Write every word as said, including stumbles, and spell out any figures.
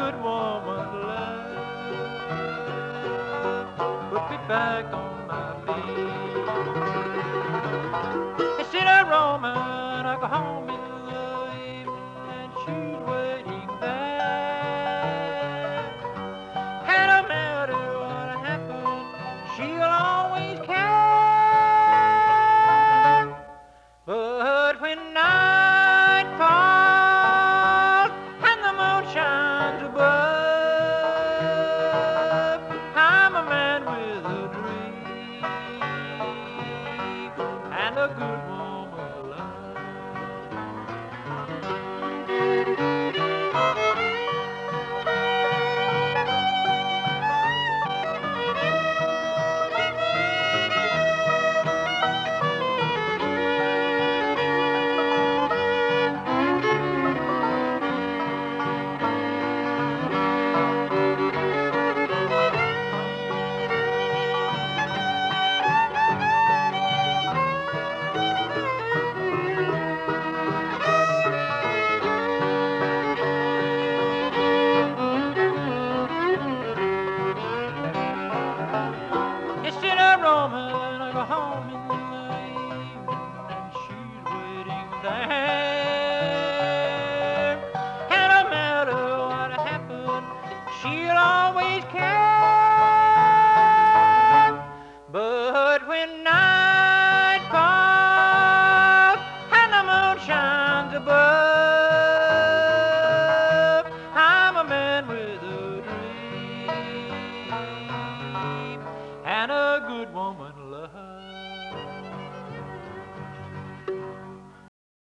good woman love put me back on my feet. Instead of roaming, I go home in the evening and she's waiting there. And no matter what happens, she'll always care. But when night falls and the moon shines above, I'm a man with a dream and a good woman love. Instead of roaming, I go home in the evening and she's waiting there.